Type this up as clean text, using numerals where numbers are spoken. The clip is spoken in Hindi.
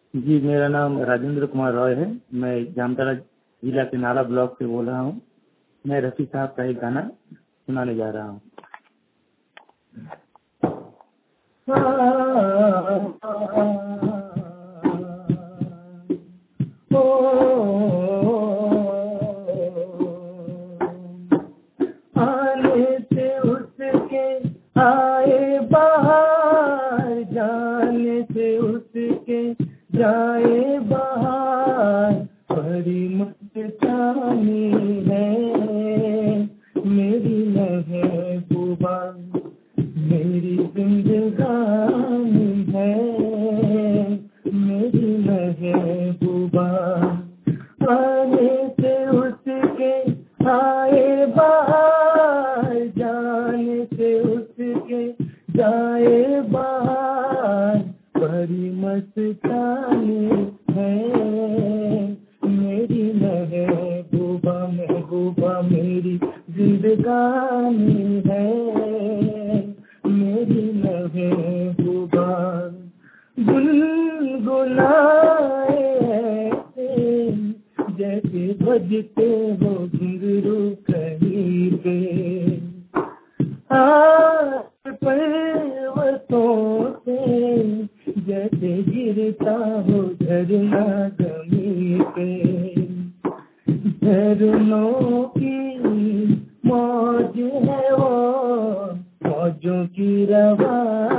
जी, मेरा नाम राजेंद्र कुमार रॉय है। मैं जामताड़ा जिला के नाला ब्लॉक से बोल रहा हूँ। मैं रफ़ी साहब का एक गाना सुनाने जा रहा हूँ। आने से उसके आए बाहर, जाने से उसके जाए बाहर, बड़ी मस्तानी है मेरी महबूबा, मेरी जिंदगानी है मेरी महबूबा। आने से उसके आए बाहर, जाने से उसके जाए बाहर, बड़ी मस्तानी है मेरी महबूबा, महबूबा मेरी जिंदगानी है मेरी महबूबा। गुनगुनाए ऐसे जैसे बजते हो घुंघरू कहीं पे, पर्वतों से जैसे गिरता हो झरना जमीन पे, झरनों की मौज है वो, मौजों की रवानी